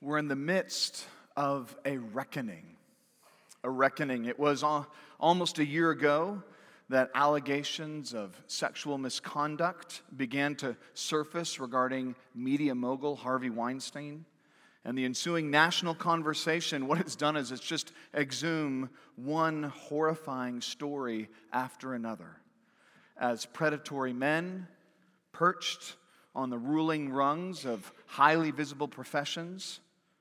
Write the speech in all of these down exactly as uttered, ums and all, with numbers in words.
We're in the midst of a reckoning. A reckoning. It was al- almost a year ago that allegations of sexual misconduct began to surface regarding media mogul Harvey Weinstein. And the ensuing national conversation, what it's done is it's just exhumed one horrifying story after another. As predatory men perched on the ruling rungs of highly visible professions,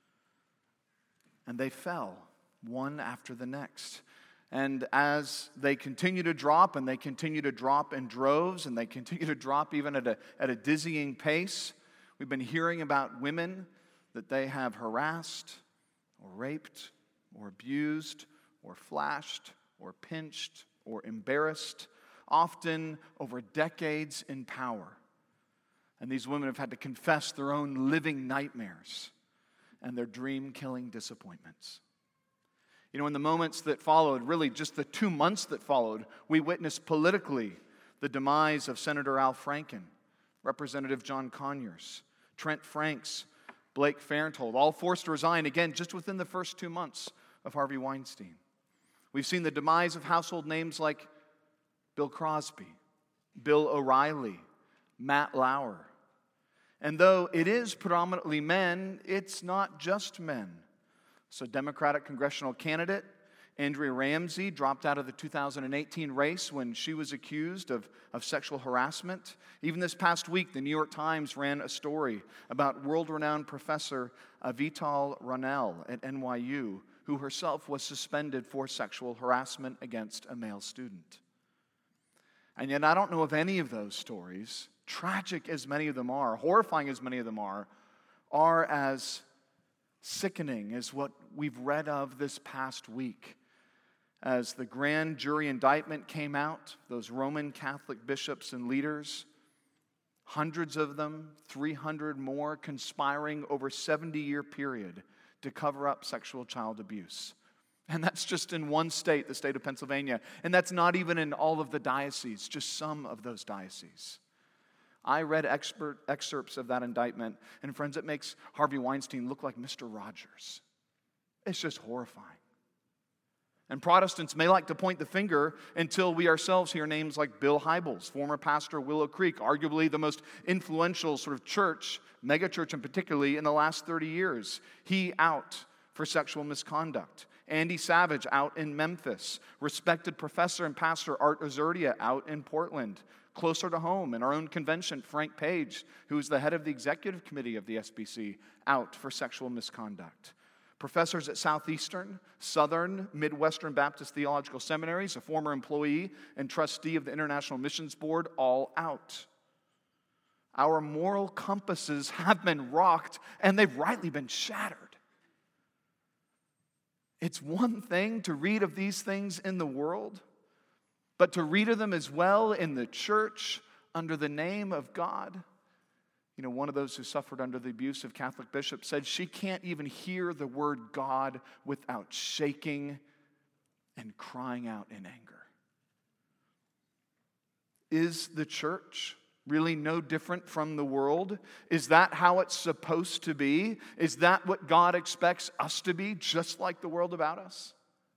and they fell one after the next. And as they continue to drop, and they continue to drop in droves, and they continue to drop even at a, at a dizzying pace, we've been hearing about women that they have harassed, or raped, or abused, or flashed, or pinched, or embarrassed, often over decades in power. And these women have had to confess their own living nightmares and their dream-killing disappointments. You know, in the moments that followed, really just the two months that followed, we witnessed politically the demise of Senator Al Franken, Representative John Conyers, Trent Franks, Blake Farenthold, all forced to resign, again, just within the first two months of Harvey Weinstein. We've seen the demise of household names like Bill Crosby, Bill O'Reilly, Matt Lauer. And though it is predominantly men, it's not just men. So Democratic congressional candidate Andrea Ramsey dropped out of the two thousand eighteen race when she was accused of, of sexual harassment. Even this past week, the New York Times ran a story about world-renowned professor Avital Ronell at N Y U, who herself was suspended for sexual harassment against a male student. And yet I don't know of any of those stories, tragic as many of them are, horrifying as many of them are, are as sickening as what we've read of this past week. As the grand jury indictment came out, those Roman Catholic bishops and leaders, hundreds of them, three hundred more, conspiring over a seventy-year period to cover up sexual child abuse. And that's just in one state, the state of Pennsylvania. And that's not even in all of the dioceses, just some of those dioceses. I read expert excerpts of that indictment, and friends, it makes Harvey Weinstein look like Mister Rogers. It's just horrifying. And Protestants may like to point the finger until we ourselves hear names like Bill Hybels, former pastor of Willow Creek, arguably the most influential sort of church, megachurch in particularly, in the last thirty years. He out for sexual misconduct. Andy Savage out in Memphis. Respected professor and pastor Art Azurdia out in Portland. Closer to home, in our own convention, Frank Page, who is the head of the executive committee of the S B C, out for sexual misconduct. Professors at Southeastern, Southern, Midwestern Baptist Theological Seminaries, a former employee and trustee of the International Missions Board, all out. Our moral compasses have been rocked, and they've rightly been shattered. It's one thing to read of these things in the world, but to read of them as well in the church under the name of God. You know, one of those who suffered under the abuse of Catholic bishops said she can't even hear the word God without shaking and crying out in anger. Is the church really no different from the world? Is that how it's supposed to be? Is that what God expects us to be, just like the world about us?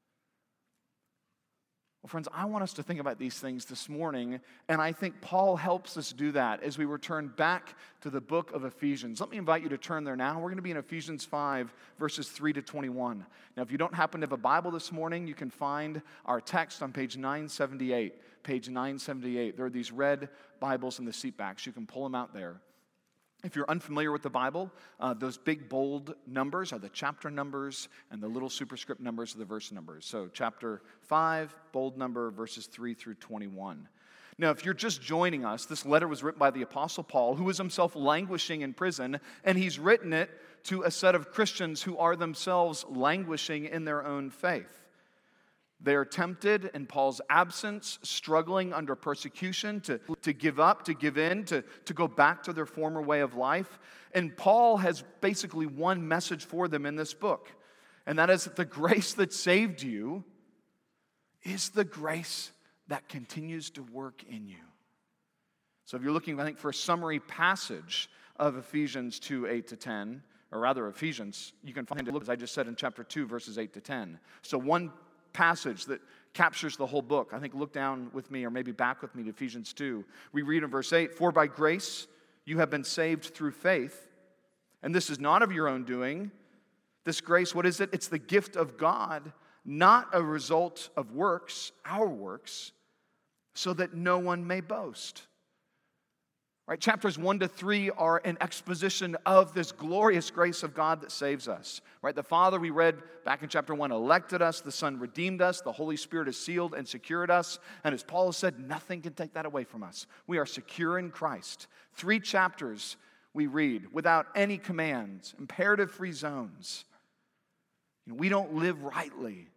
Well, friends, I want us to think about these things this morning, and I think Paul helps us do that as we return back to the book of Ephesians. Let me invite you to turn there now. We're going to be in Ephesians five, verses three to twenty-one. Now, if you don't happen to have a Bible this morning, you can find our text on page nine seventy-eight. Page nine seventy-eight. There are these red Bibles in the seat backs. You can pull them out there. If you're unfamiliar with the Bible, uh, those big bold numbers are the chapter numbers, and the little superscript numbers are the verse numbers. So chapter five, bold number, verses three through twenty-one. Now, if you're just joining us, this letter was written by the Apostle Paul, who is himself languishing in prison, and he's written it to a set of Christians who are themselves languishing in their own faith. They are tempted in Paul's absence, struggling under persecution, to, to give up, to give in, to, to go back to their former way of life. And Paul has basically one message for them in this book, and that is that the grace that saved you is the grace that continues to work in you. So if you're looking, I think, for a summary passage of Ephesians two, eight to ten, or rather Ephesians, you can find it, as I just said, in chapter two, verses eight to ten. So one passage that captures the whole book. I think look down with me, or maybe back with me to Ephesians two. We read in verse eight, "For by grace you have been saved through faith, and this is not of your own doing." This grace, what is it? It's the gift of God, not a result of works, our works, so that no one may boast. Right? Chapters one to three are an exposition of this glorious grace of God that saves us. Right? The Father, we read back in chapter one, elected us. The Son redeemed us. The Holy Spirit has sealed and secured us. And as Paul has said, nothing can take that away from us. We are secure in Christ. Three chapters we read without any commands, imperative-free zones. You know, we don't live rightly.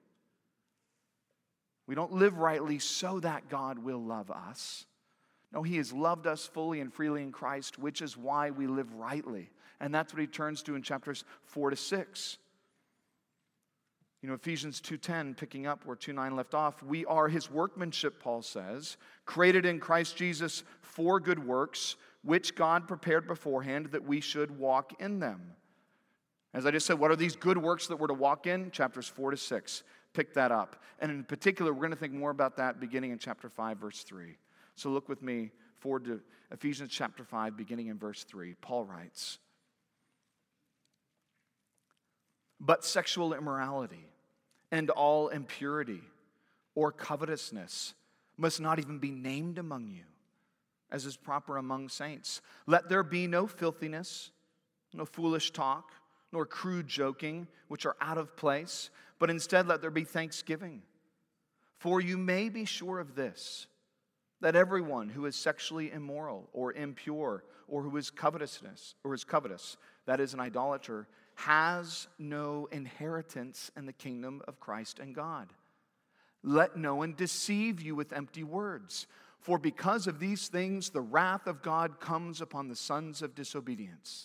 We don't live rightly so that God will love us. No, He has loved us fully and freely in Christ, which is why we live rightly. And that's what he turns to in chapters four to six. You know, Ephesians two ten, picking up where two nine left off, we are His workmanship, Paul says, created in Christ Jesus for good works, which God prepared beforehand that we should walk in them. As I just said, what are these good works that we're to walk in? Chapters four to six. Pick that up. And in particular, we're going to think more about that beginning in chapter five, verse three. So look with me forward to Ephesians chapter five, beginning in verse three. Paul writes, "But sexual immorality and all impurity or covetousness must not even be named among you, as is proper among saints. Let there be no filthiness, no foolish talk, nor crude joking, which are out of place, but instead let there be thanksgiving. For you may be sure of this, that everyone who is sexually immoral or impure or who is covetousness or is covetous, that is an idolater, has no inheritance in the kingdom of Christ and God. Let no one deceive you with empty words, for because of these things the wrath of God comes upon the sons of disobedience.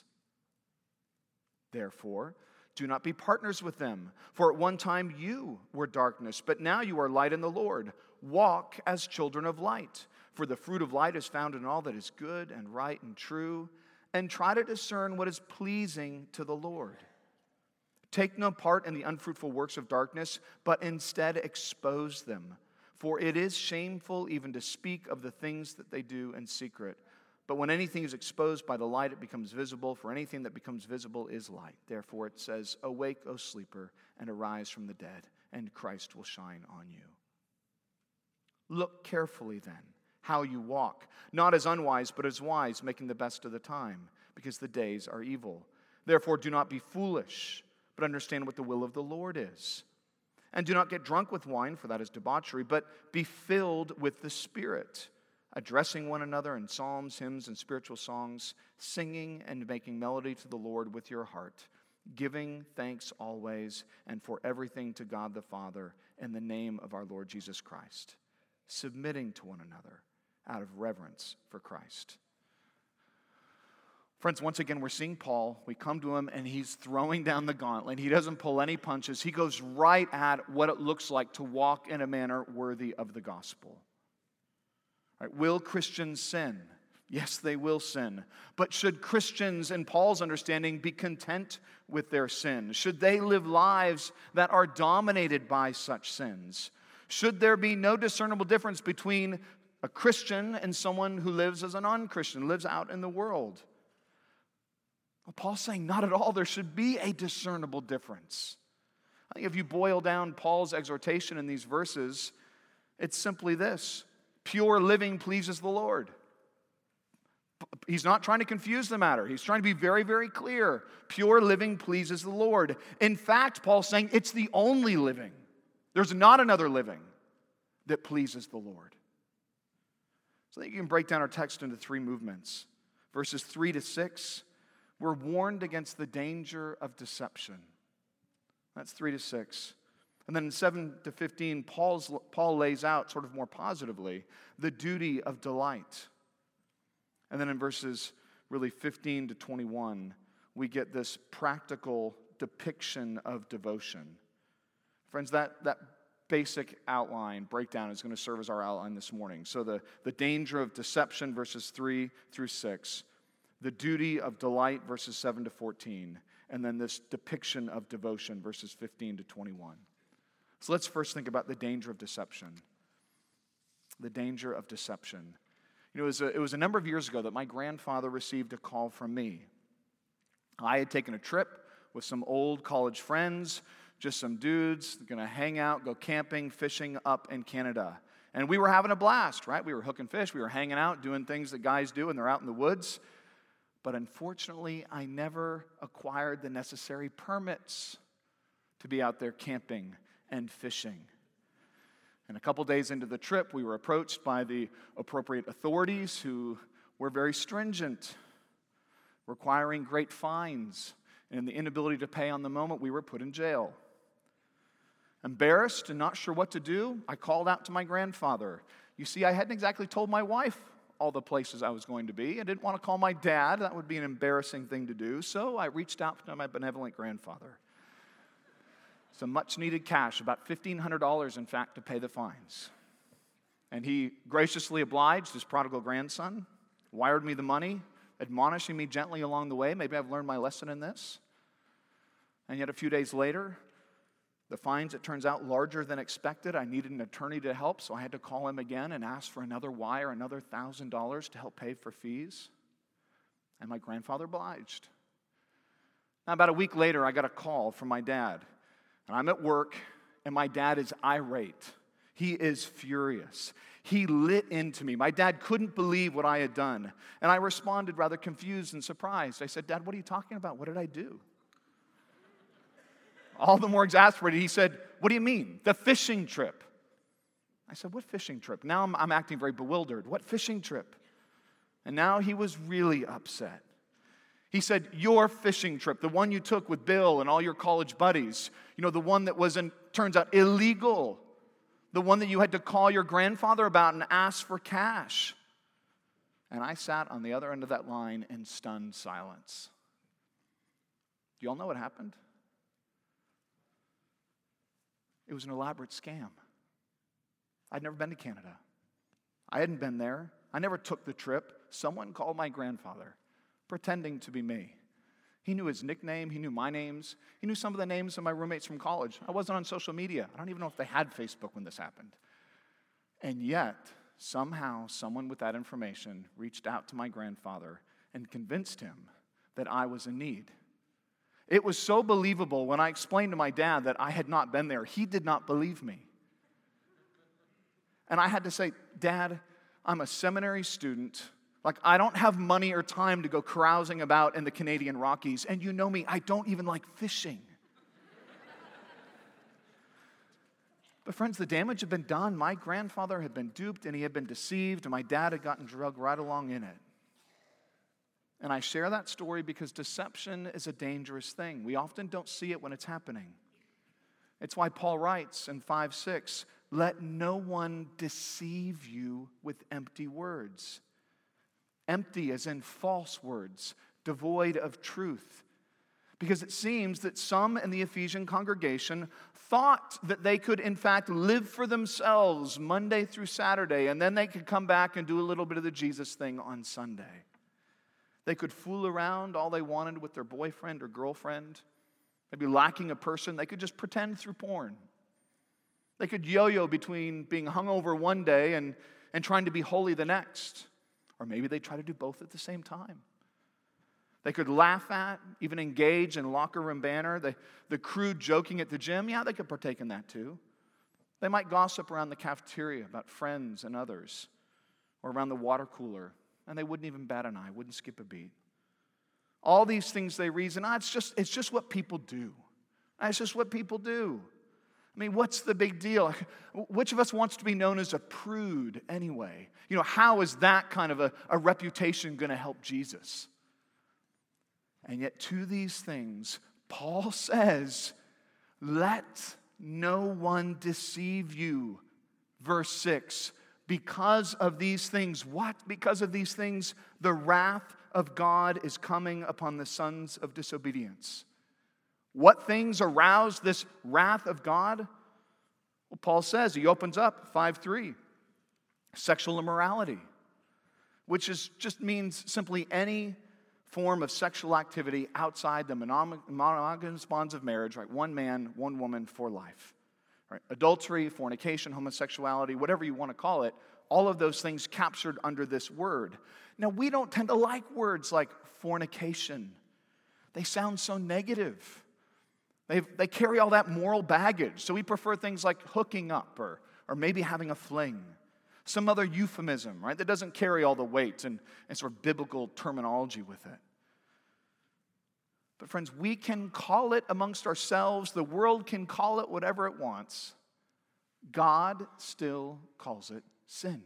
Therefore, do not be partners with them, for at one time you were darkness, but now you are light in the Lord. Walk as children of light, for the fruit of light is found in all that is good and right and true, and try to discern what is pleasing to the Lord. Take no part in the unfruitful works of darkness, but instead expose them, for it is shameful even to speak of the things that they do in secret. But when anything is exposed by the light, it becomes visible, for anything that becomes visible is light. Therefore it says, awake, O sleeper, and arise from the dead, and Christ will shine on you. Look carefully then how you walk, not as unwise, but as wise, making the best of the time, because the days are evil. Therefore do not be foolish, but understand what the will of the Lord is. And do not get drunk with wine, for that is debauchery, but be filled with the Spirit, addressing one another in psalms, hymns, and spiritual songs, singing and making melody to the Lord with your heart, giving thanks always and for everything to God the Father in the name of our Lord Jesus Christ, submitting to one another out of reverence for Christ." Friends, once again, we're seeing Paul. We come to him, and he's throwing down the gauntlet. He doesn't pull any punches. He goes right at what it looks like to walk in a manner worthy of the gospel. Right, will Christians sin? Yes, they will sin. But should Christians, in Paul's understanding, be content with their sin? Should they live lives that are dominated by such sins? Should there be no discernible difference between a Christian and someone who lives as a non-Christian, lives out in the world? Well, Paul's saying not at all. There should be a discernible difference. I think if you boil down Paul's exhortation in these verses, it's simply this: pure living pleases the Lord. He's not trying to confuse the matter. He's trying to be very, very clear. Pure living pleases the Lord. In fact, Paul's saying it's the only living. There's not another living that pleases the Lord. So I think you can break down our text into three movements. Verses three to six, we're warned against the danger of deception. That's three to six. And then in seven to fifteen, Paul's, Paul lays out sort of more positively the duty of delight. And then in verses really fifteen to twenty-one, we get this practical depiction of devotion. Friends, that, that basic outline, breakdown, is going to serve as our outline this morning. So the, the danger of deception, verses three through six. The duty of delight, verses seven to fourteen. and then this depiction of devotion, verses fifteen to twenty-one. So let's first think about the danger of deception. The danger of deception. You know, it was, a, it was a number of years ago that my grandfather received a call from me. I had taken a trip with some old college friends, just some dudes, going to hang out, go camping, fishing up in Canada. And we were having a blast, right? We were hooking fish, we were hanging out, doing things that guys do when they're out in the woods. But unfortunately, I never acquired the necessary permits to be out there camping and fishing. And a couple days into the trip, we were approached by the appropriate authorities who were very stringent, requiring great fines. And in the inability to pay on the moment, we were put in jail. Embarrassed and not sure what to do, I called out to my grandfather. You see, I hadn't exactly told my wife all the places I was going to be. I didn't want to call my dad. That would be an embarrassing thing to do. So I reached out to my benevolent grandfather. Some much-needed cash, about fifteen hundred dollars, in fact, to pay the fines. And he graciously obliged, his prodigal grandson, wired me the money, admonishing me gently along the way. Maybe I've learned my lesson in this. And yet a few days later, the fines, it turns out, larger than expected. I needed an attorney to help, so I had to call him again and ask for another wire, another one thousand dollars to help pay for fees. And my grandfather obliged. Now, about a week later, I got a call from my dad. And I'm at work, and my dad is irate. He is furious. He lit into me. My dad couldn't believe what I had done. And I responded rather confused and surprised. I said, Dad, what are you talking about? What did I do? All the more exasperated, he said, what do you mean? The fishing trip. I said, what fishing trip? Now I'm, I'm acting very bewildered. What fishing trip? And now he was really upset. He said, your fishing trip, the one you took with Bill and all your college buddies, you know, the one that was, in, turns out, illegal, the one that you had to call your grandfather about and ask for cash. And I sat on the other end of that line in stunned silence. Do you all know what happened? It was an elaborate scam. I'd never been to Canada. I hadn't been there. I never took the trip. Someone called my grandfather, pretending to be me. He knew his nickname. He knew my names. He knew some of the names of my roommates from college. I wasn't on social media. I don't even know if they had Facebook when this happened. And yet, somehow, someone with that information reached out to my grandfather and convinced him that I was in need. It was so believable when I explained to my dad that I had not been there. He did not believe me. And I had to say, Dad, I'm a seminary student. Like, I don't have money or time to go carousing about in the Canadian Rockies. And you know me, I don't even like fishing. But friends, the damage had been done. My grandfather had been duped and he had been deceived, and my dad had gotten drugged right along in it. And I share that story because deception is a dangerous thing. We often don't see it when it's happening. It's why Paul writes in five six, let no one deceive you with empty words. Empty as in false words, devoid of truth. Because it seems that some in the Ephesian congregation thought that they could, in fact, live for themselves Monday through Saturday, and then they could come back and do a little bit of the Jesus thing on Sunday. They could fool around all they wanted with their boyfriend or girlfriend. Maybe lacking a person, they could just pretend through porn. They could yo-yo between being hungover one day and, and trying to be holy the next. Or maybe they try to do both at the same time. They could laugh at, even engage in locker room banter. The, the crude joking at the gym, yeah, they could partake in that too. They might gossip around the cafeteria about friends and others, or around the water cooler, and they wouldn't even bat an eye, wouldn't skip a beat. All these things they reason, ah, it's just, it's just what people do. It's just what people do. I mean, what's the big deal? Which of us wants to be known as a prude anyway? You know, how is that kind of a, a reputation going to help Jesus? And yet to these things, Paul says, let no one deceive you. Verse six, because of these things, what? Because of these things, the wrath of God is coming upon the sons of disobedience. What things arouse this wrath of God? Well, Paul says, he opens up five three, sexual immorality, which is just means simply any form of sexual activity outside the monog- monogamous bonds of marriage, right? One man, one woman for life. Right? Adultery, fornication, homosexuality, whatever you want to call it, all of those things captured under this word. Now, we don't tend to like words like fornication. They sound so negative. They they carry all that moral baggage. So we prefer things like hooking up or, or maybe having a fling. Some other euphemism, right, that doesn't carry all the weight and, and sort of biblical terminology with it. But friends, we can call it amongst ourselves. The world can call it whatever it wants. God still calls it sin.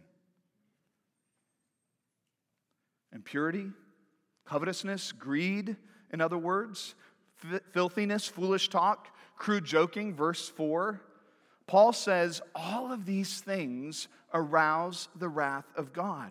Impurity, covetousness, greed, in other words, f- filthiness, foolish talk, crude joking, verse four. Paul says all of these things arouse the wrath of God.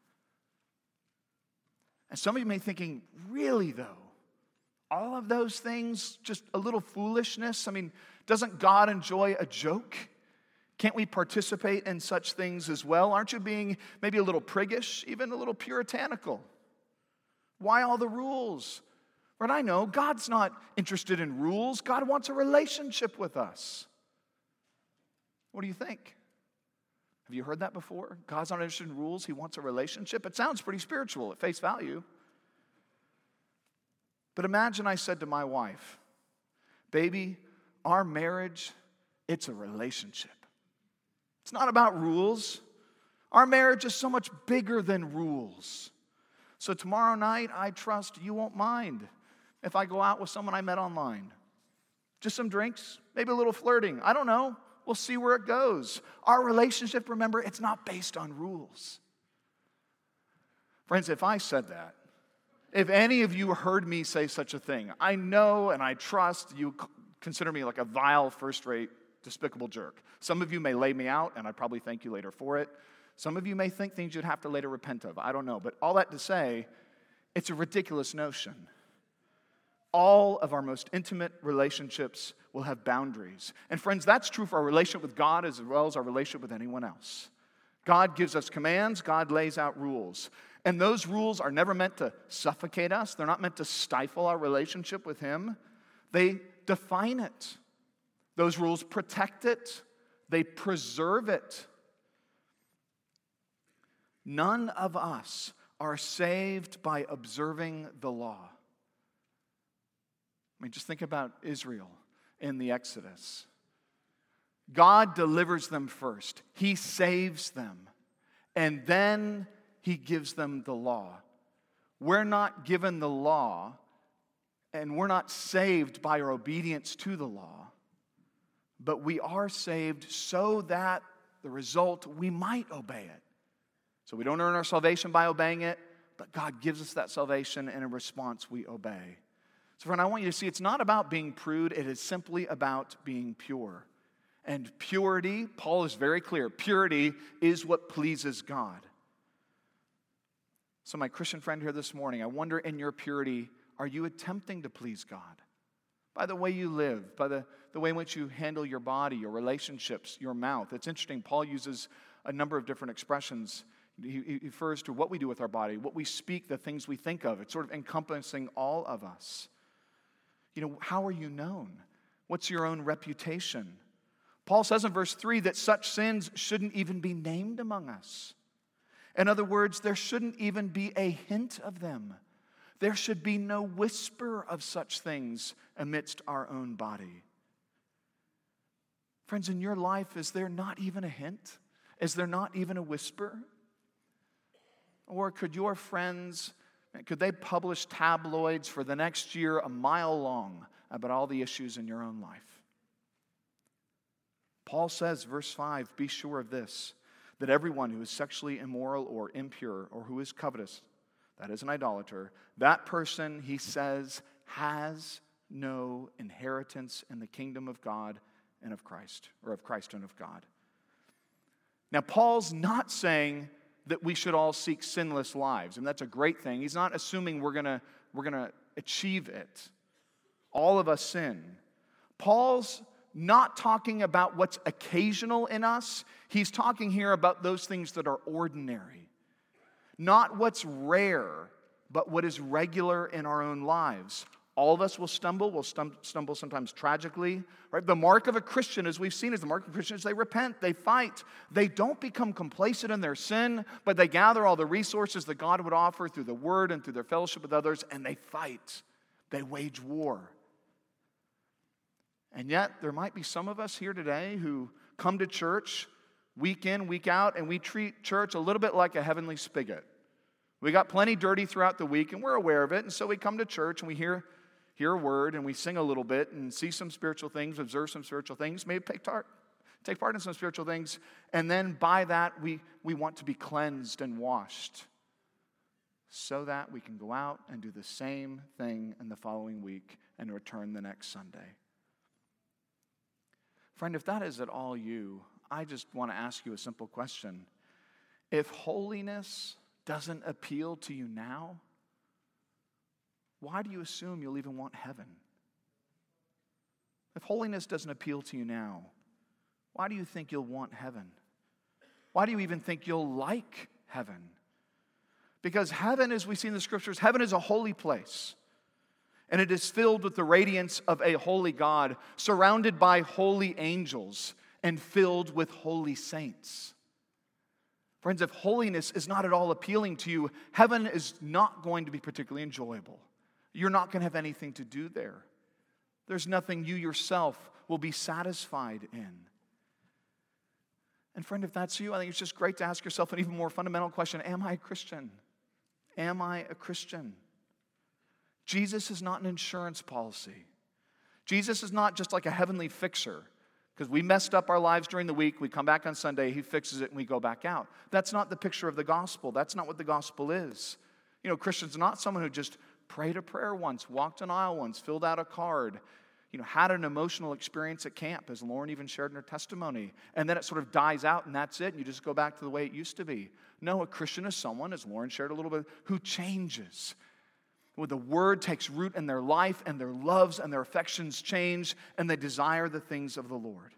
And some of you may be thinking, really though? All of those things, just a little foolishness? I mean, doesn't God enjoy a joke? Can't we participate in such things as well? Aren't you being maybe a little priggish, even a little puritanical? Why all the rules? But I know God's not interested in rules. God wants a relationship with us. What do you think? Have you heard that before? God's not interested in rules. He wants a relationship. It sounds pretty spiritual at face value. But imagine I said to my wife, baby, our marriage, it's a relationship. It's not about rules. Our marriage is so much bigger than rules. So tomorrow night, I trust you won't mind if I go out with someone I met online. Just some drinks, maybe a little flirting. I don't know. We'll see where it goes. Our relationship, remember, it's not based on rules. Friends, if I said that, if any of you heard me say such a thing, I know and I trust you consider me like a vile, first-rate, despicable jerk. Some of you may lay me out, and I probably thank you later for it. Some of you may think things you'd have to later repent of. I don't know. But all that to say, it's a ridiculous notion. All of our most intimate relationships will have boundaries. And friends, that's true for our relationship with God as well as our relationship with anyone else. God gives us commands. God lays out rules. And those rules are never meant to suffocate us. They're not meant to stifle our relationship with Him. They define it. Those rules protect it. They preserve it. None of us are saved by observing the law. I mean, just think about Israel in the Exodus. God delivers them first. He saves them. And then He gives them the law. We're not given the law, and we're not saved by our obedience to the law, but we are saved so that the result, we might obey it. So we don't earn our salvation by obeying it, but God gives us that salvation, and in response, we obey. So friend, I want you to see it's not about being prude, it is simply about being pure. And purity, Paul is very clear, purity is what pleases God. So my Christian friend here this morning, I wonder in your purity, are you attempting to please God? By the way you live, by the, the way in which you handle your body, your relationships, your mouth. It's interesting, Paul uses a number of different expressions. He, he refers to what we do with our body, what we speak, the things we think of. It's sort of encompassing all of us. You know, how are you known? What's your own reputation? Paul says in verse three that such sins shouldn't even be named among us. In other words, there shouldn't even be a hint of them. There should be no whisper of such things amidst our own body. Friends, in your life, is there not even a hint? Is there not even a whisper? Or could your friends, could they publish tabloids for the next year a mile long about all the issues in your own life? Paul says, verse five, be sure of this, that everyone who is sexually immoral or impure or who is covetous, that is an idolater, that person, he says, has no inheritance in the kingdom of God and of Christ, or of Christ and of God. Now, Paul's not saying that we should all seek sinless lives, and that's a great thing. He's not assuming we're gonna, we're gonna achieve it. All of us sin. Paul's not talking about what's occasional in us. He's talking here about those things that are ordinary. Not what's rare, but what is regular in our own lives. All of us will stumble. We'll stum- stumble sometimes tragically. Right? The mark of a Christian, as we've seen, is the mark of Christians. They repent. They fight. They don't become complacent in their sin, but they gather all the resources that God would offer through the Word and through their fellowship with others, and they fight. They wage war. And yet, there might be some of us here today who come to church week in, week out, and we treat church a little bit like a heavenly spigot. We got plenty dirty throughout the week, and we're aware of it, and so we come to church and we hear hear a word, and we sing a little bit, and see some spiritual things, observe some spiritual things, maybe take part, take part in some spiritual things, and then by that, we, we want to be cleansed and washed so that we can go out and do the same thing in the following week and return the next Sunday. Friend, if that is at all you, I just want to ask you a simple question. If holiness doesn't appeal to you now, why do you assume you'll even want heaven? If holiness doesn't appeal to you now, why do you think you'll want heaven? Why do you even think you'll like heaven? Because heaven, as we see in the scriptures, heaven is a holy place. And it is filled with the radiance of a holy God, surrounded by holy angels, and filled with holy saints. Friends, if holiness is not at all appealing to you, heaven is not going to be particularly enjoyable. You're not going to have anything to do there. There's nothing you yourself will be satisfied in. And friend, if that's you, I think it's just great to ask yourself an even more fundamental question. Am I a Christian? Am I a Christian? Jesus is not an insurance policy. Jesus is not just like a heavenly fixer. Because we messed up our lives during the week, we come back on Sunday, he fixes it, and we go back out. That's not the picture of the gospel. That's not what the gospel is. You know, Christian's not someone who just prayed a prayer once, walked an aisle once, filled out a card, you know, had an emotional experience at camp, as Lauren even shared in her testimony, and then it sort of dies out and that's it, and you just go back to the way it used to be. No, a Christian is someone, as Lauren shared a little bit, who changes. When the word takes root in their life and their loves and their affections change and they desire the things of the Lord.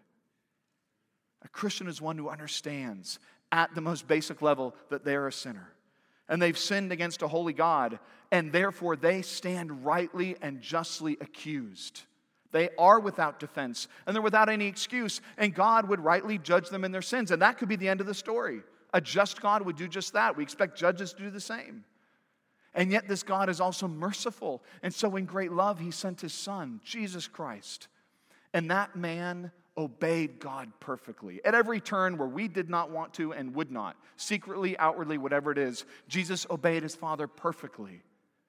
A Christian is one who understands at the most basic level that they're a sinner. And they've sinned against a holy God, and therefore they stand rightly and justly accused. They are without defense, and they're without any excuse, and God would rightly judge them in their sins. And that could be the end of the story. A just God would do just that. We expect judges to do the same. And yet this God is also merciful, and so in great love he sent his Son, Jesus Christ. And that man obeyed God perfectly. At every turn where we did not want to and would not, secretly, outwardly, whatever it is, Jesus obeyed his Father perfectly.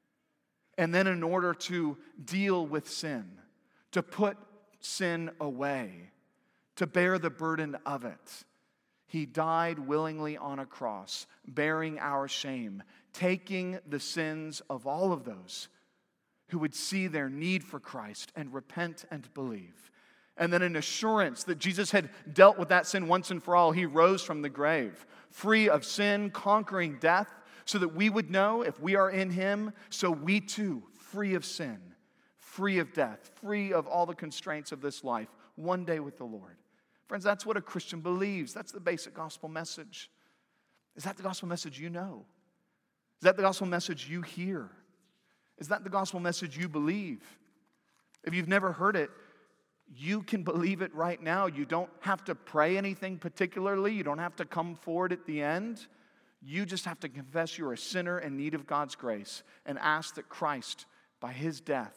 And then in order to deal with sin, to put sin away, to bear the burden of it, he died willingly on a cross, bearing our shame, taking the sins of all of those who would see their need for Christ and repent and believe. And then an assurance that Jesus had dealt with that sin once and for all. He rose from the grave, free of sin, conquering death, so that we would know if we are in him, so we too, free of sin, free of death, free of all the constraints of this life, one day with the Lord. Friends, that's what a Christian believes. That's the basic gospel message. Is that the gospel message you know? Is that the gospel message you hear? Is that the gospel message you believe? If you've never heard it, you can believe it right now. You don't have to pray anything particularly. You don't have to come forward at the end. You just have to confess you're a sinner in need of God's grace and ask that Christ, by his death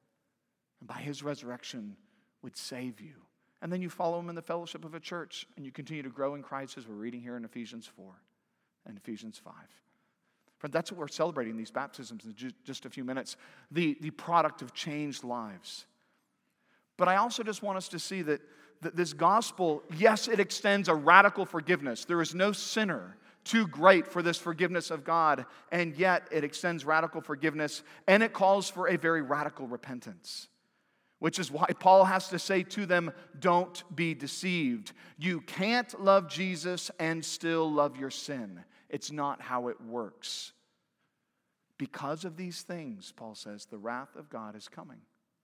and by his resurrection, would save you. And then you follow him in the fellowship of a church, and you continue to grow in Christ, as we're reading here in Ephesians four and Ephesians five. Friend, that's what we're celebrating these baptisms in just a few minutes, the, the product of changed lives. But I also just want us to see that, that this gospel, yes, it extends a radical forgiveness. There is no sinner too great for this forgiveness of God, and yet it extends radical forgiveness, and it calls for a very radical repentance. Which is why Paul has to say to them, don't be deceived. You can't love Jesus and still love your sin. It's not how it works. Because of these things, Paul says, the wrath of God is coming.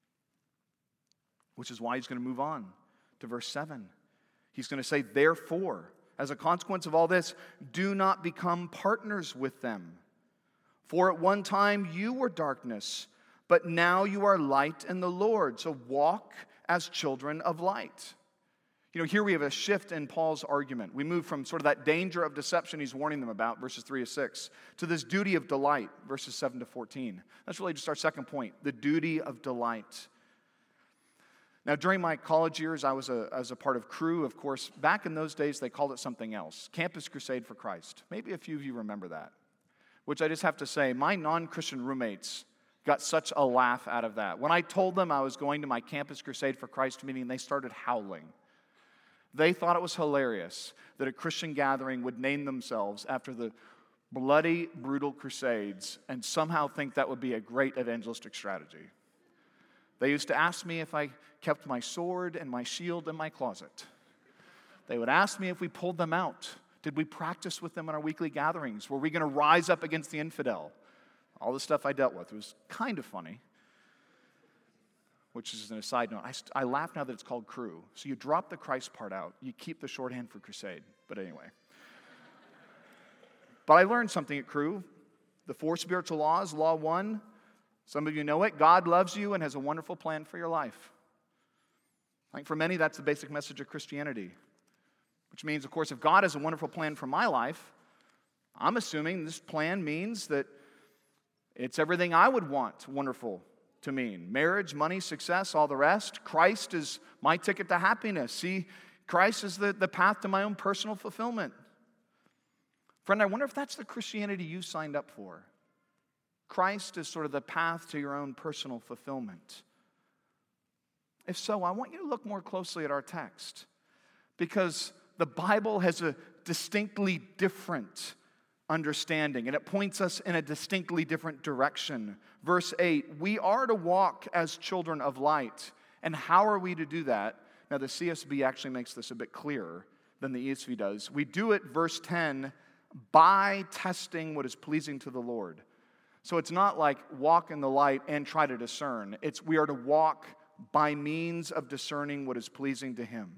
Which is why he's going to move on to verse seven. He's going to say, therefore, as a consequence of all this, do not become partners with them. For at one time you were darkness, but now you are light in the Lord. So walk as children of light. You know, here we have a shift in Paul's argument. We move from sort of that danger of deception he's warning them about, verses three to six, to this duty of delight, verses seven to fourteen. That's really just our second point, the duty of delight. Now, during my college years, I was a, I was a part of Cru. Of course, back in those days, they called it something else, Campus Crusade for Christ. Maybe a few of you remember that, which I just have to say, my non-Christian roommates got such a laugh out of that. When I told them I was going to my Campus Crusade for Christ meeting, they started howling. They thought it was hilarious that a Christian gathering would name themselves after the bloody, brutal crusades and somehow think that would be a great evangelistic strategy. They used to ask me if I kept my sword and my shield in my closet. They would ask me if we pulled them out. Did we practice with them in our weekly gatherings? Were we going to rise up against the infidel? All the stuff I dealt with. It was kind of funny. Which is an aside note. I, I laugh now that it's called Cru. So you drop the Christ part out. You keep the shorthand for crusade. But anyway. But I learned something at Cru. The four spiritual laws. Law one. Some of you know it. God loves you and has a wonderful plan for your life. I think for many that's the basic message of Christianity. Which means, of course, if God has a wonderful plan for my life, I'm assuming this plan means that it's everything I would want wonderful to mean. Marriage, money, success, all the rest. Christ is my ticket to happiness. See, Christ is the, the path to my own personal fulfillment. Friend, I wonder if that's the Christianity you signed up for. Christ is sort of the path to your own personal fulfillment. If so, I want you to look more closely at our text, because the Bible has a distinctly different understanding, and it points us in a distinctly different direction. Verse eight, we are to walk as children of light. And how are we to do that? Now, the C S B actually makes this a bit clearer than the E S V does. We do it, verse ten, by testing what is pleasing to the Lord. So it's not like walk in the light and try to discern. It's we are to walk by means of discerning what is pleasing to Him.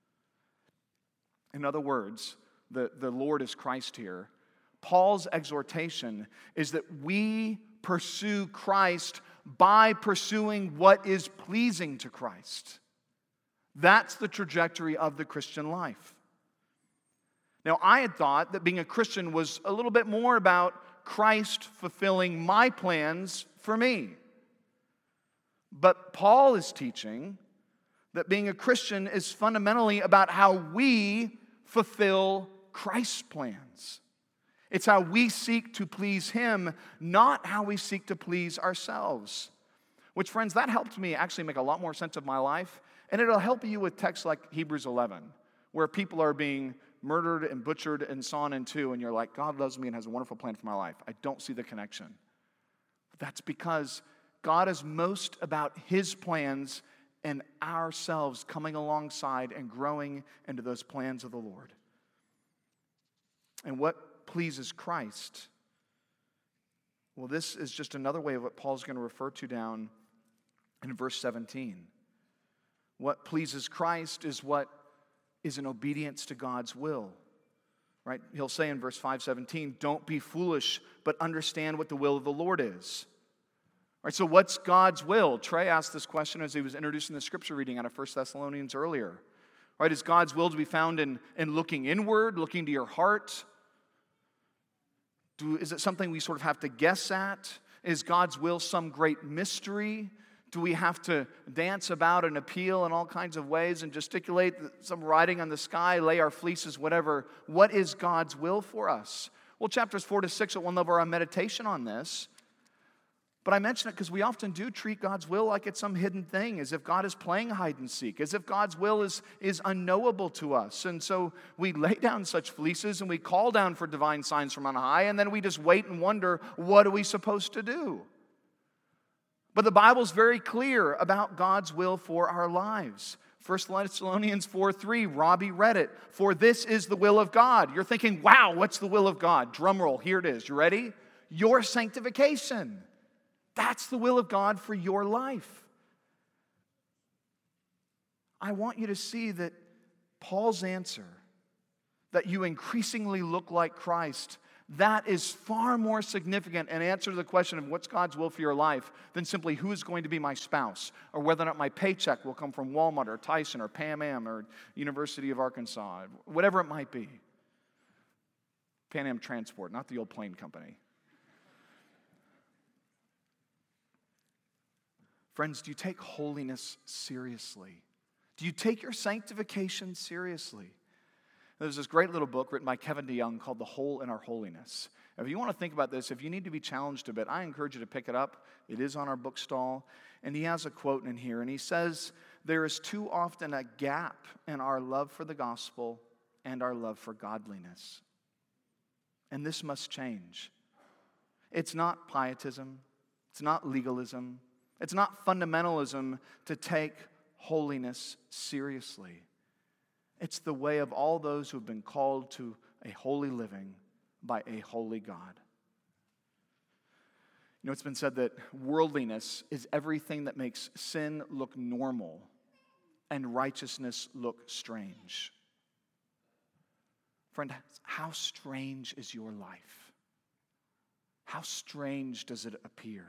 In other words, the, the Lord is Christ here. Paul's exhortation is that we pursue Christ by pursuing what is pleasing to Christ. That's the trajectory of the Christian life. Now, I had thought that being a Christian was a little bit more about Christ fulfilling my plans for me. But Paul is teaching that being a Christian is fundamentally about how we fulfill Christ's plans. It's how we seek to please Him, not how we seek to please ourselves. Which, friends, that helped me actually make a lot more sense of my life. And it'll help you with texts like Hebrews eleven, where people are being murdered and butchered and sawn in two, and you're like, God loves me and has a wonderful plan for my life. I don't see the connection. That's because God is most about His plans and ourselves coming alongside and growing into those plans of the Lord. And what pleases Christ? Well, this is just another way of what Paul's going to refer to down in verse seventeen. What pleases Christ is what is in obedience to God's will. Right? He'll say in verse five seventeen, don't be foolish, but understand what the will of the Lord is. All right, so what's God's will? Trey asked this question as he was introducing the scripture reading out of First Thessalonians earlier. Right? Is God's will to be found in, in looking inward, looking to your heart? Do, is it something we sort of have to guess at? Is God's will some great mystery? Do we have to dance about and appeal in all kinds of ways and gesticulate, some writing on the sky, lay our fleeces, whatever? What is God's will for us? Well, chapters four to six at one level are a meditation on this. But I mention it because we often do treat God's will like it's some hidden thing, as if God is playing hide and seek, as if God's will is, is unknowable to us. And so we lay down such fleeces and we call down for divine signs from on high, and then we just wait and wonder, what are we supposed to do? But the Bible's very clear about God's will for our lives. First Thessalonians four three, Robbie read it. For this is the will of God. You're thinking, wow, what's the will of God? Drum roll, here it is. You ready? Your sanctification. That's the will of God for your life. I want you to see that Paul's answer, that you increasingly look like Christ, That is far more significant an answer to the question of what's God's will for your life than simply who is going to be my spouse or whether or not my paycheck will come from Walmart or Tyson or Pan Am or University of Arkansas, whatever it might be. Pan Am Transport, not the old plane company. Friends, do you take holiness seriously? Do you take your sanctification seriously? There's this great little book written by Kevin DeYoung called The Hole in Our Holiness. If you want to think about this, if you need to be challenged a bit, I encourage you to pick it up. It is on our bookstall. And he has a quote in here, and he says, "There is too often a gap in our love for the gospel and our love for godliness. And this must change. It's not pietism. It's not legalism. It's not fundamentalism to take holiness seriously. It's the way of all those who have been called to a holy living by a holy God." You know, it's been said that worldliness is everything that makes sin look normal and righteousness look strange. Friend, how strange is your life? How strange does it appear?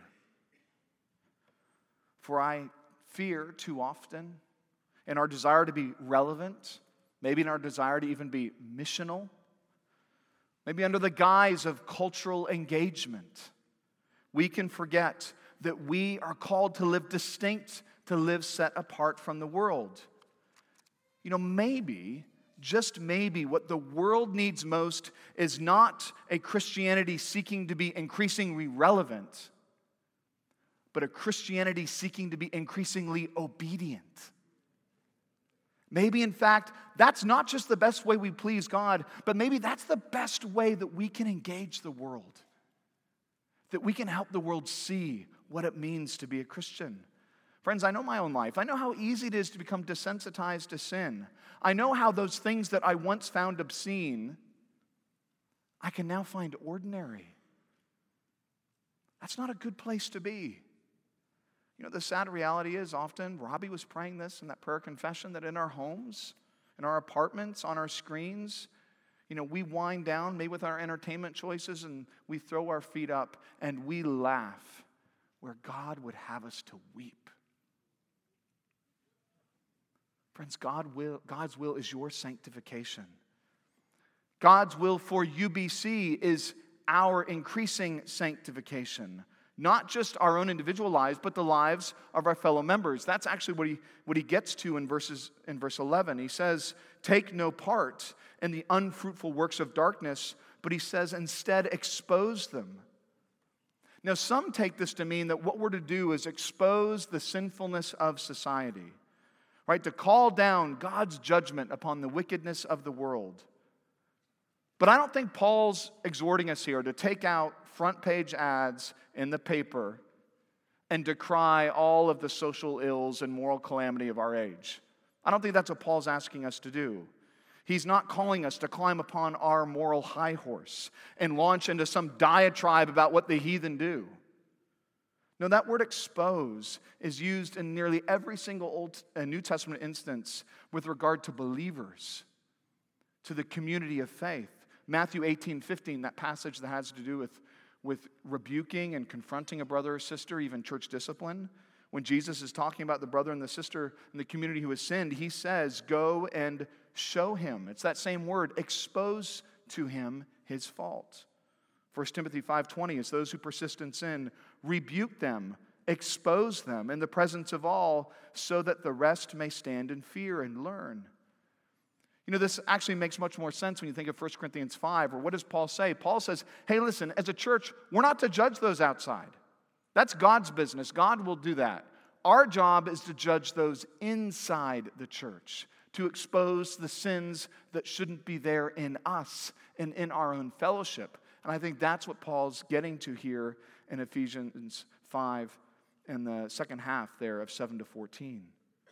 For I fear too often in our desire to be relevant, maybe in our desire to even be missional, maybe under the guise of cultural engagement, we can forget that we are called to live distinct, to live set apart from the world. You know, maybe, just maybe, what the world needs most is not a Christianity seeking to be increasingly relevant, but a Christianity seeking to be increasingly obedient. Maybe, in fact, that's not just the best way we please God, but maybe that's the best way that we can engage the world, that we can help the world see what it means to be a Christian. Friends, I know my own life. I know how easy it is to become desensitized to sin. I know how those things that I once found obscene, I can now find ordinary. That's not a good place to be. You know, the sad reality is often, Robbie was praying this in that prayer confession, that in our homes, in our apartments, on our screens, you know, we wind down, maybe with our entertainment choices, and we throw our feet up and we laugh where God would have us to weep. Friends, God will, God's will is your sanctification. God's will for U B C is our increasing sanctification. Not just our own individual lives, but the lives of our fellow members. That's actually what he, what he gets to in, verses, in verse eleven. He says, take no part in the unfruitful works of darkness, but he says, instead, expose them. Now, some take this to mean that what we're to do is expose the sinfulness of society, right? To call down God's judgment upon the wickedness of the world. But I don't think Paul's exhorting us here to take out front page ads in the paper and decry all of the social ills and moral calamity of our age. I don't think that's what Paul's asking us to do. He's not calling us to climb upon our moral high horse and launch into some diatribe about what the heathen do. No, that word expose is used in nearly every single Old and New Testament instance with regard to believers, to the community of faith. Matthew eighteen fifteen, that passage that has to do with, with rebuking and confronting a brother or sister, even church discipline. When Jesus is talking about the brother and the sister in the community who has sinned, he says, go and show him. It's that same word, expose to him his fault. First Timothy five twenty is those who persist in sin, rebuke them, expose them in the presence of all, so that the rest may stand in fear and learn. You know, this actually makes much more sense when you think of First Corinthians five, or what does Paul say? Paul says, hey, listen, as a church, we're not to judge those outside. That's God's business. God will do that. Our job is to judge those inside the church, to expose the sins that shouldn't be there in us and in our own fellowship. And I think that's what Paul's getting to here in Ephesians five and the second half there of seven to fourteen.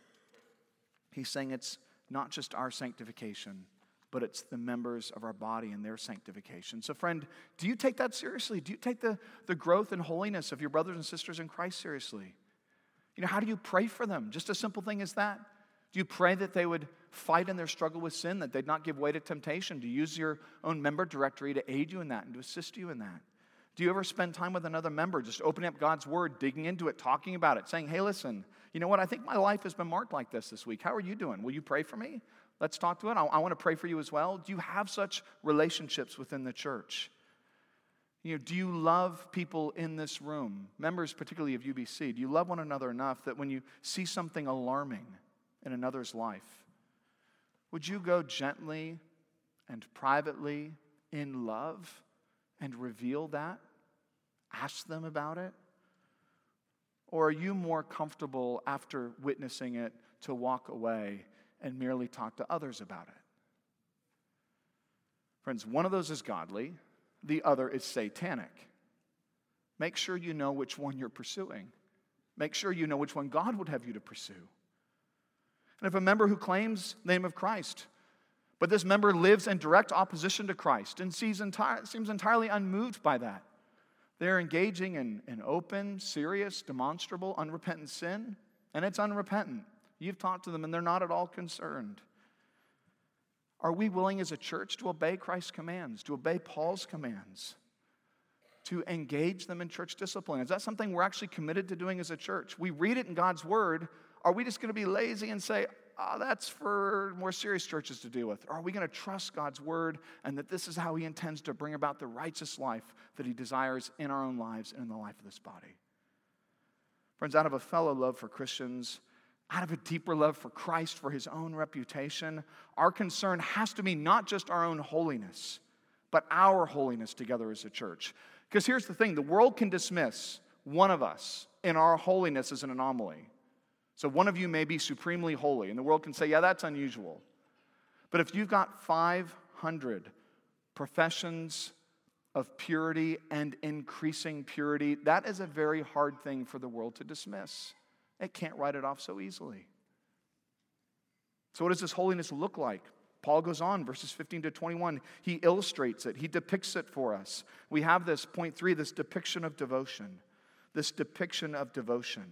He's saying it's not just our sanctification, but it's the members of our body and their sanctification. So friend, do you take that seriously? Do you take the, the growth and holiness of your brothers and sisters in Christ seriously? You know, how do you pray for them? Just a simple thing as that. Do you pray that they would fight in their struggle with sin, that they'd not give way to temptation, to use your own member directory to aid you in that and to assist you in that? Do you ever spend time with another member, just opening up God's Word, digging into it, talking about it, saying, hey, listen, you know what? I think my life has been marked like this this week. How are you doing? Will you pray for me? Let's talk to it. I, I want to pray for you as well. Do you have such relationships within the church? You know, do you love people in this room, members particularly of U B C? Do you love one another enough that when you see something alarming in another's life, would you go gently and privately in love and reveal that? Ask them about it? Or are you more comfortable after witnessing it to walk away and merely talk to others about it? Friends, one of those is godly. The other is satanic. Make sure you know which one you're pursuing. Make sure you know which one God would have you to pursue. And if a member who claims the name of Christ, but this member lives in direct opposition to Christ and sees entire, seems entirely unmoved by that, they're engaging in, in open, serious, demonstrable, unrepentant sin, and it's unrepentant. You've talked to them and they're not at all concerned. Are we willing as a church to obey Christ's commands, to obey Paul's commands, to engage them in church discipline? Is that something we're actually committed to doing as a church? We read it in God's Word. Are we just going to be lazy and say, oh, that's for more serious churches to deal with? Or are we going to trust God's Word and that this is how He intends to bring about the righteous life that He desires in our own lives and in the life of this body? Friends, out of a fellow love for Christians, out of a deeper love for Christ, for His own reputation, our concern has to be not just our own holiness, but our holiness together as a church. Because here's the thing, the world can dismiss one of us in our holiness as an anomaly. So one of you may be supremely holy, and the world can say, yeah, that's unusual. But if you've got five hundred professions of purity and increasing purity, that is a very hard thing for the world to dismiss. It can't write it off so easily. So what does this holiness look like? Paul goes on, verses fifteen to twenty-one. He illustrates it. He depicts it for us. We have this, point three, this depiction of devotion. This depiction of devotion.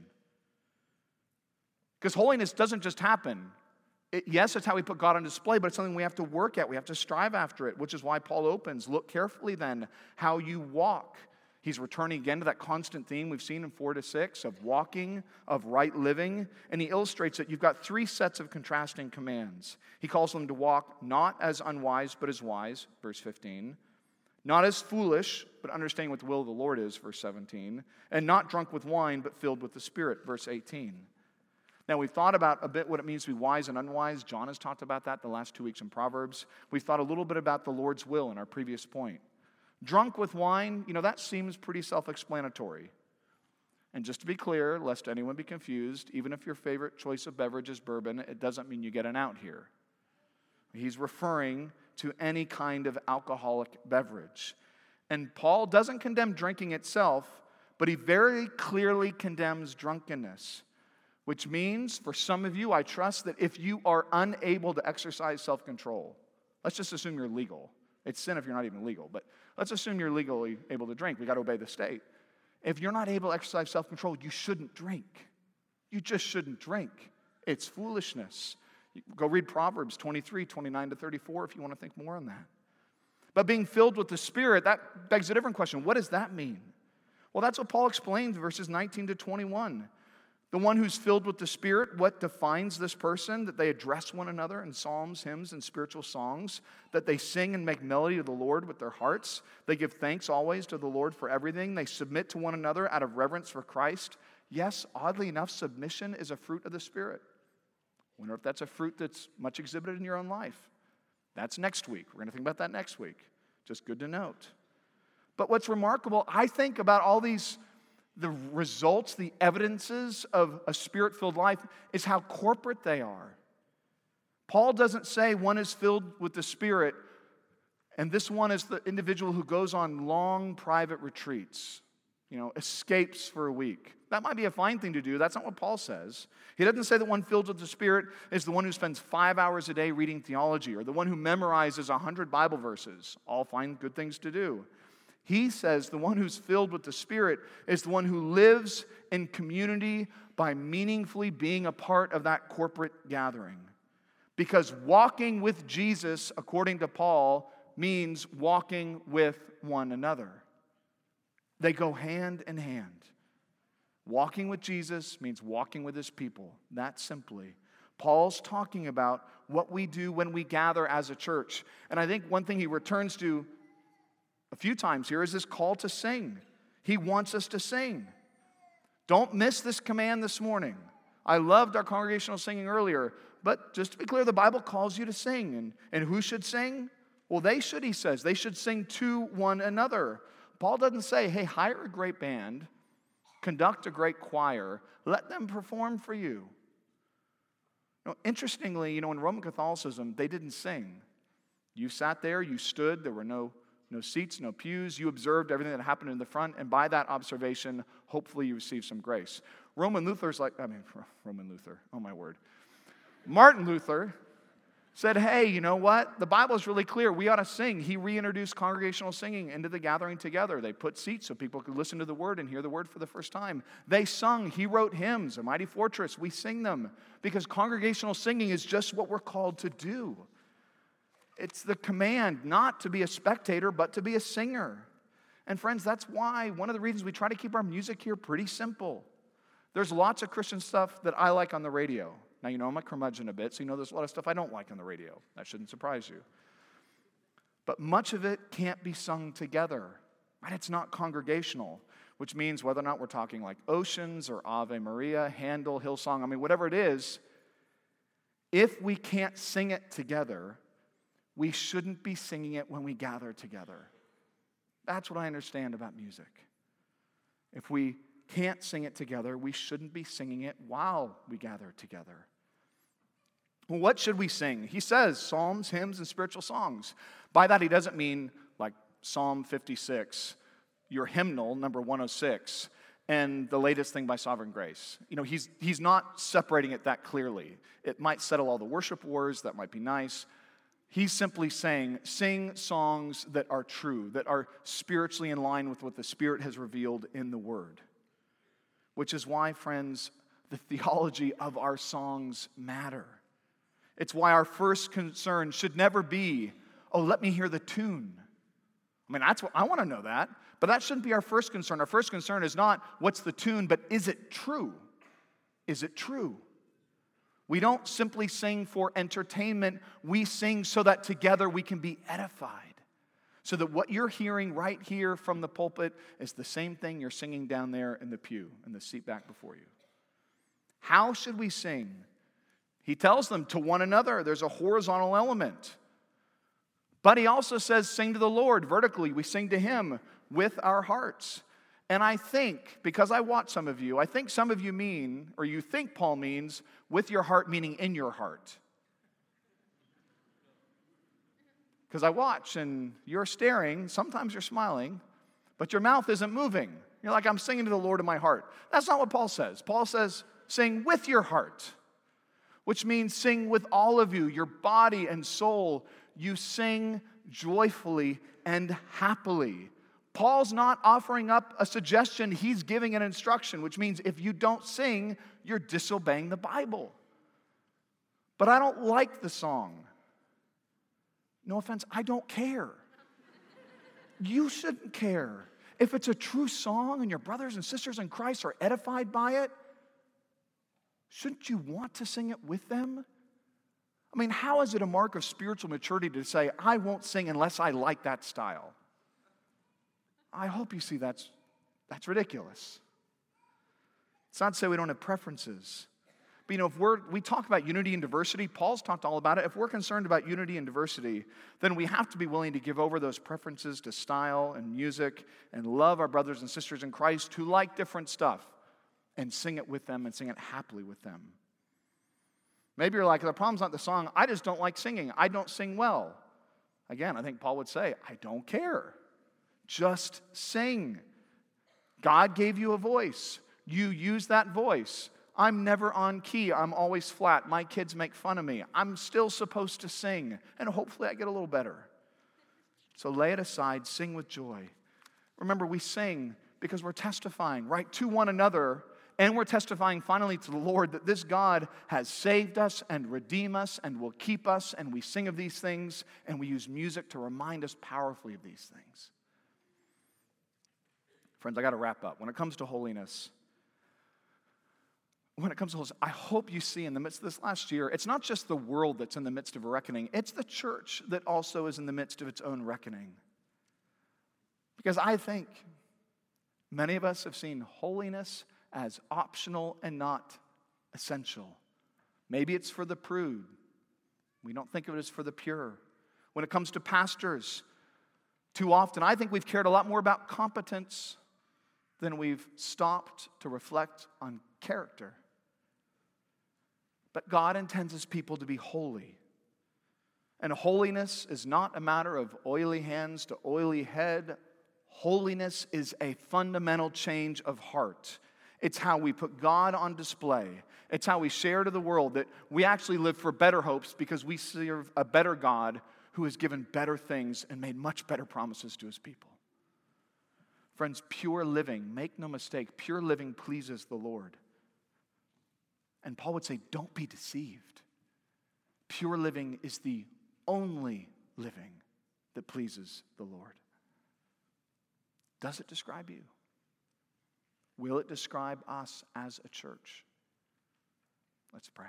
Because holiness doesn't just happen. It, yes, it's how we put God on display, but it's something we have to work at. We have to strive after it, which is why Paul opens. Look carefully then how you walk. He's returning again to that constant theme we've seen in four to six of walking, of right living. And he illustrates that you've got three sets of contrasting commands. He calls them to walk not as unwise, but as wise, verse fifteen. Not as foolish, but understanding what the will of the Lord is, verse seventeen. And not drunk with wine, but filled with the Spirit, verse eighteen. Now, we've thought about a bit what it means to be wise and unwise. John has talked about that the last two weeks in Proverbs. We've thought a little bit about the Lord's will in our previous point. Drunk with wine, you know, that seems pretty self-explanatory. And just to be clear, lest anyone be confused, even if your favorite choice of beverage is bourbon, it doesn't mean you get an out here. He's referring to any kind of alcoholic beverage. And Paul doesn't condemn drinking itself, but he very clearly condemns drunkenness, which means, for some of you, I trust that if you are unable to exercise self-control, let's just assume you're legal. It's sin if you're not even legal, but let's assume you're legally able to drink. We got to obey the state. If you're not able to exercise self-control, you shouldn't drink. You just shouldn't drink. It's foolishness. Go read Proverbs twenty-three, twenty-nine to thirty-four if you want to think more on that. But being filled with the Spirit, that begs a different question. What does that mean? Well, that's what Paul explains, verses nineteen to twenty-one. The one who's filled with the Spirit, what defines this person? That they address one another in psalms, hymns, and spiritual songs. That they sing and make melody to the Lord with their hearts. They give thanks always to the Lord for everything. They submit to one another out of reverence for Christ. Yes, oddly enough, submission is a fruit of the Spirit. I wonder if that's a fruit that's much exhibited in your own life. That's next week. We're going to think about that next week. Just good to note. But what's remarkable, I think, about all these the results, the evidences of a Spirit-filled life is how corporate they are. Paul doesn't say one is filled with the Spirit and this one is the individual who goes on long private retreats, you know, escapes for a week. That might be a fine thing to do. That's not what Paul says. He doesn't say that one filled with the Spirit is the one who spends five hours a day reading theology or the one who memorizes a hundred Bible verses. All fine, good things to do. He says the one who's filled with the Spirit is the one who lives in community by meaningfully being a part of that corporate gathering. Because walking with Jesus, according to Paul, means walking with one another. They go hand in hand. Walking with Jesus means walking with his people. That simply. Paul's talking about what we do when we gather as a church. And I think one thing he returns to a few times here is this call to sing. He wants us to sing. Don't miss this command this morning. I loved our congregational singing earlier, but just to be clear, the Bible calls you to sing. And, and who should sing? Well, they should, he says. They should sing to one another. Paul doesn't say, hey, hire a great band, conduct a great choir, let them perform for you. No, interestingly, you know, in Roman Catholicism, they didn't sing. You sat there, you stood, there were no, no seats, no pews. You observed everything that happened in the front, and by that observation, hopefully you received some grace. Roman Luther's like, I mean, Roman Luther, oh my word. Martin Luther said, hey, you know what? The Bible is really clear. We ought to sing. He reintroduced congregational singing into the gathering together. They put seats so people could listen to the word and hear the word for the first time. They sung. He wrote hymns, A Mighty Fortress. We sing them because congregational singing is just what we're called to do. It's the command not to be a spectator, but to be a singer. And friends, that's why one of the reasons we try to keep our music here pretty simple. There's lots of Christian stuff that I like on the radio. Now, you know, I'm a curmudgeon a bit, so you know there's a lot of stuff I don't like on the radio. That shouldn't surprise you. But much of it can't be sung together, right? It's not congregational, which means whether or not we're talking like Oceans or Ave Maria, Handel, Hillsong, I mean, whatever it is, if we can't sing it together, we shouldn't be singing it when we gather together. That's what I understand about music. If we can't sing it together, we shouldn't be singing it while we gather together. Well, what should we sing? He says psalms, hymns, and spiritual songs. By that, he doesn't mean like Psalm fifty-six, your hymnal, number one oh six, and the latest thing by Sovereign Grace. You know, he's, he's not separating it that clearly. It might settle all the worship wars, that might be nice. He's simply saying, sing songs that are true, that are spiritually in line with what the Spirit has revealed in the Word. Which is why, friends, the theology of our songs matter. It's why our first concern should never be, oh, let me hear the tune. I mean, that's what I want to know that, but that shouldn't be our first concern. Our first concern is not what's the tune, but is it true? Is it true? We don't simply sing for entertainment. We sing so that together we can be edified. So that what you're hearing right here from the pulpit is the same thing you're singing down there in the pew, in the seat back before you. How should we sing? He tells them to one another. There's a horizontal element. But he also says, sing to the Lord vertically. We sing to him with our hearts. And I think, because I watch some of you, I think some of you mean, or you think Paul means, with your heart meaning in your heart. Because I watch and you're staring, sometimes you're smiling, but your mouth isn't moving. You're like, I'm singing to the Lord in my heart. That's not what Paul says. Paul says, sing with your heart, which means sing with all of you, your body and soul. You sing joyfully and happily. Paul's not offering up a suggestion, he's giving an instruction, which means if you don't sing, you're disobeying the Bible. But I don't like the song. No offense, I don't care. You shouldn't care. If it's a true song and your brothers and sisters in Christ are edified by it, shouldn't you want to sing it with them? I mean, how is it a mark of spiritual maturity to say, I won't sing unless I like that style? I hope you see that's, that's ridiculous. It's not to say we don't have preferences. But, you know, if we're, we talk about unity and diversity, Paul's talked all about it. If we're concerned about unity and diversity, then we have to be willing to give over those preferences to style and music and love our brothers and sisters in Christ who like different stuff and sing it with them and sing it happily with them. Maybe you're like, the problem's not the song. I just don't like singing. I don't sing well. Again, I think Paul would say, I don't care. Just sing. God gave you a voice. You use that voice. I'm never on key. I'm always flat. My kids make fun of me. I'm still supposed to sing, and hopefully I get a little better. So lay it aside. Sing with joy. Remember, we sing because we're testifying, right, to one another, and we're testifying finally to the Lord that this God has saved us and redeemed us and will keep us, and we sing of these things, and we use music to remind us powerfully of these things. Friends, I got to wrap up. When it comes to holiness, when it comes to holiness, I hope you see in the midst of this last year, it's not just the world that's in the midst of a reckoning, it's the church that also is in the midst of its own reckoning. Because I think many of us have seen holiness as optional and not essential. Maybe it's for the prude. We don't think of it as for the pure. When it comes to pastors, too often I think we've cared a lot more about competence than we've stopped to reflect on character. But God intends His people to be holy. And holiness is not a matter of oily hands to oily head. Holiness is a fundamental change of heart. It's how we put God on display. It's how we share to the world that we actually live for better hopes because we serve a better God who has given better things and made much better promises to His people. Friends, pure living, make no mistake, pure living pleases the Lord. And Paul would say, don't be deceived. Pure living is the only living that pleases the Lord. Does it describe you? Will it describe us as a church? Let's pray.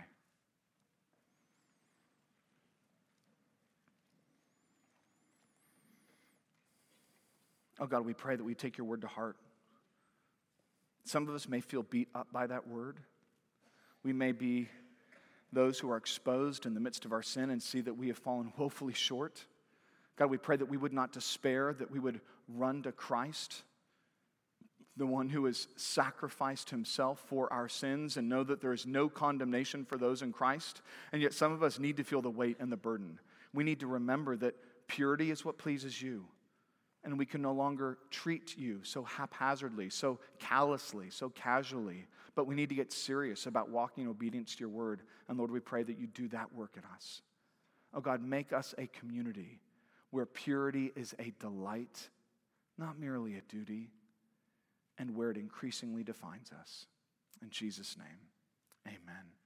Oh God, we pray that we take your word to heart. Some of us may feel beat up by that word. We may be those who are exposed in the midst of our sin and see that we have fallen woefully short. God, we pray that we would not despair, that we would run to Christ, the one who has sacrificed himself for our sins, and know that there is no condemnation for those in Christ. And yet some of us need to feel the weight and the burden. We need to remember that purity is what pleases you. And we can no longer treat you so haphazardly, so callously, so casually. But we need to get serious about walking in obedience to your word. And Lord, we pray that you do that work in us. Oh God, make us a community where purity is a delight, not merely a duty, and where it increasingly defines us. In Jesus' name, amen.